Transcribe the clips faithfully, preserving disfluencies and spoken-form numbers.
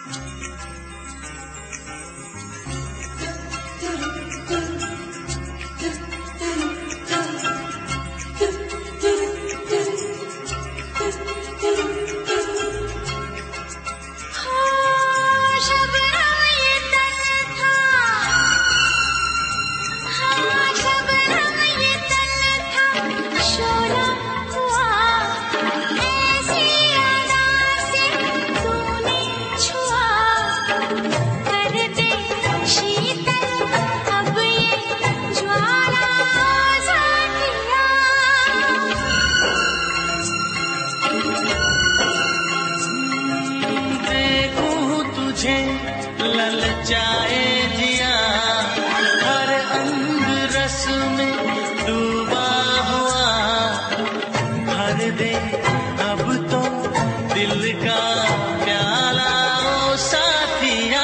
ललचाए जिया हर अंग रस में डूबा हुआ भर दे अब तो दिल का प्याला ओ साथिया।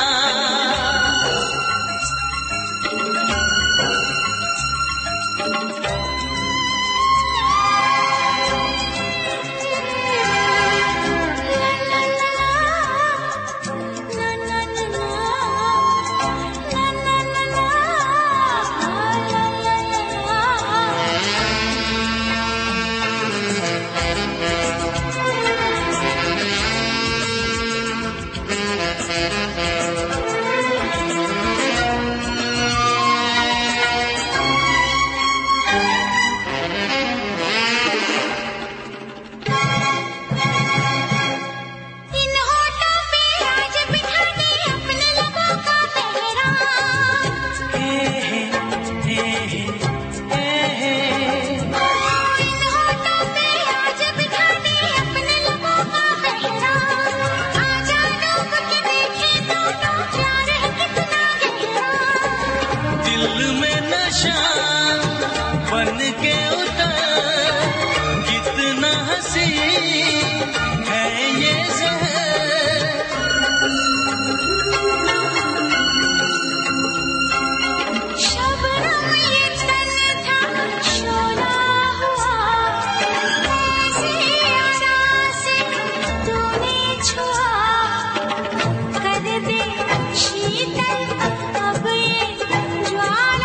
बन के उतर कितना हंसी है ये ज़हर, शबनम ये तन था शोला हुआ, ऐसी अदा से तूने छुआ कर दे शीतल अब ये ज्वाला।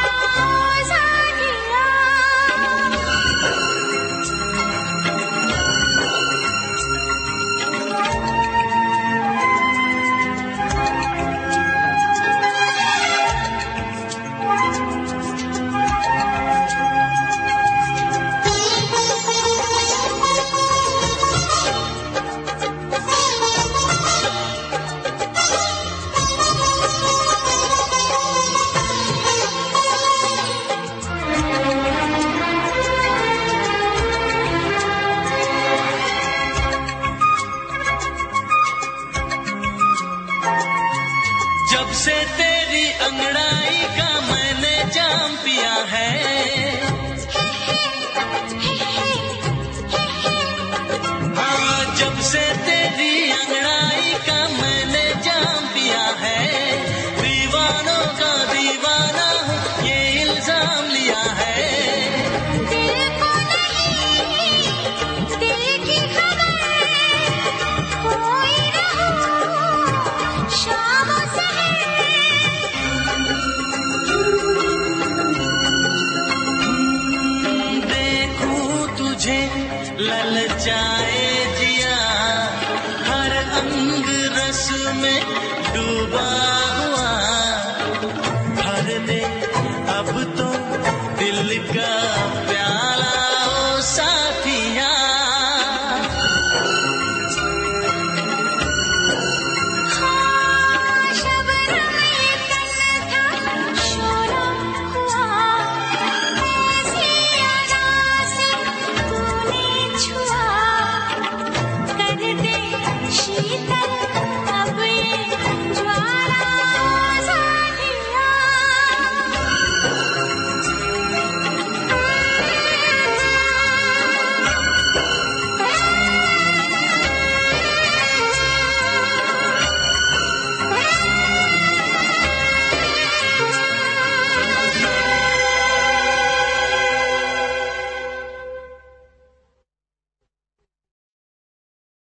जब से तेरी अंगड़ाई का मैंने जाम पिया है, हाँ जब से तेरी अंगड़ाई का मैंने जाम पिया है, दीवानों का दीवाना ये इल्जाम लिया है। दिल को नहीं दिल की खबर कोई न हो शाम ललचाए जिया हर अंग रस में डूबा हुआ भर दे अब तो दिल का प्याला ओ साथिया। हाँ शबनम ये तन था शोला हुआ, ऐसी अदा से तूने छुआ कर दे शीतल